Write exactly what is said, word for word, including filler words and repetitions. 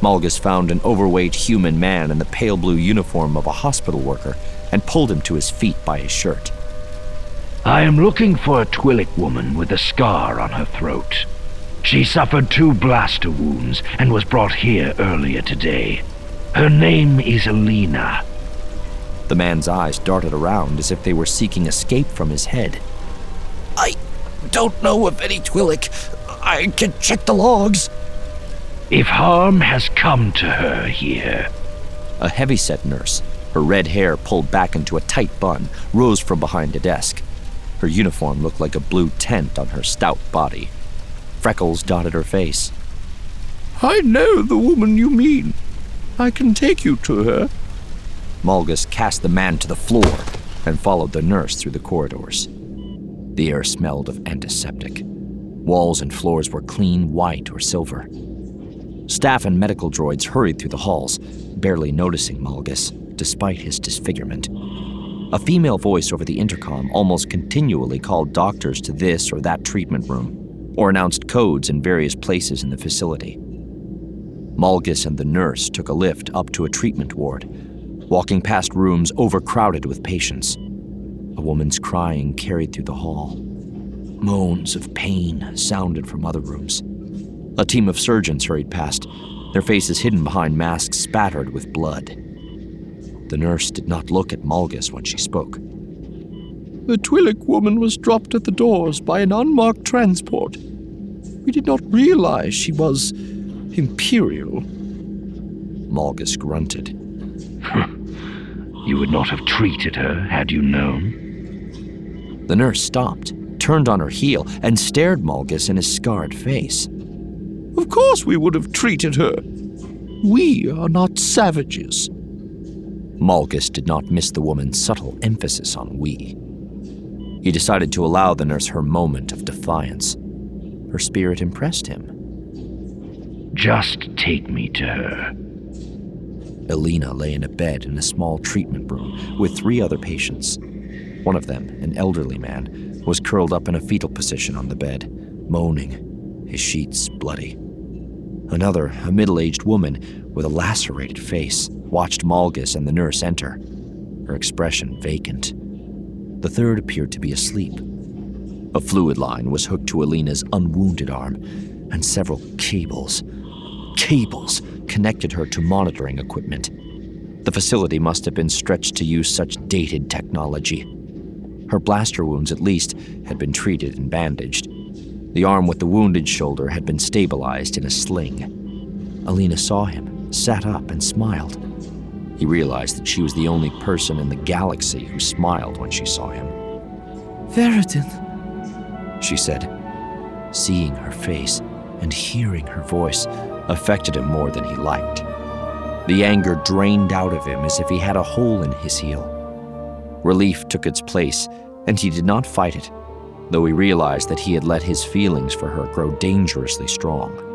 Malgus found an overweight human man in the pale blue uniform of a hospital worker and pulled him to his feet by his shirt. I am looking for a Twi'lek woman with a scar on her throat. She suffered two blaster wounds and was brought here earlier today. Her name is Alina. The man's eyes darted around as if they were seeking escape from his head. I don't know of any Twi'lek. I can check the logs. If harm has come to her here. A heavy-set nurse, her red hair pulled back into a tight bun, rose from behind a desk. Her uniform looked like a blue tent on her stout body. Freckles dotted her face. I know the woman you mean. I can take you to her. Malgus cast the man to the floor and followed the nurse through the corridors. The air smelled of antiseptic. Walls and floors were clean white or silver. Staff and medical droids hurried through the halls, barely noticing Malgus, despite his disfigurement. A female voice over the intercom almost continually called doctors to this or that treatment room, or announced codes in various places in the facility. Malgus and the nurse took a lift up to a treatment ward, walking past rooms overcrowded with patients. A woman's crying carried through the hall. Moans of pain sounded from other rooms. A team of surgeons hurried past, their faces hidden behind masks spattered with blood. The nurse did not look at Malgus when she spoke. The Twi'lek woman was dropped at the doors by an unmarked transport. We did not realize she was Imperial. Malgus grunted. You would not have treated her had you known. The nurse stopped, turned on her heel, and stared Malgus in his scarred face. Of course we would have treated her. We are not savages. Malgus did not miss the woman's subtle emphasis on we. He decided to allow the nurse her moment of defiance. Her spirit impressed him. Just take me to her. Alina lay in a bed in a small treatment room with three other patients. One of them, an elderly man, was curled up in a fetal position on the bed, moaning, his sheets bloody. Another, a middle-aged woman with a lacerated face, watched Malgus and the nurse enter, her expression vacant. The third appeared to be asleep. A fluid line was hooked to Alina's unwounded arm, and several cables, cables connected her to monitoring equipment. The facility must have been stretched to use such dated technology. Her blaster wounds, at least, had been treated and bandaged. The arm with the wounded shoulder had been stabilized in a sling. Alina saw him, sat up, and smiled. He realized that she was the only person in the galaxy who smiled when she saw him. Veridin, she said. Seeing her face and hearing her voice affected him more than he liked. The anger drained out of him as if he had a hole in his heel. Relief took its place, and he did not fight it, though he realized that he had let his feelings for her grow dangerously strong.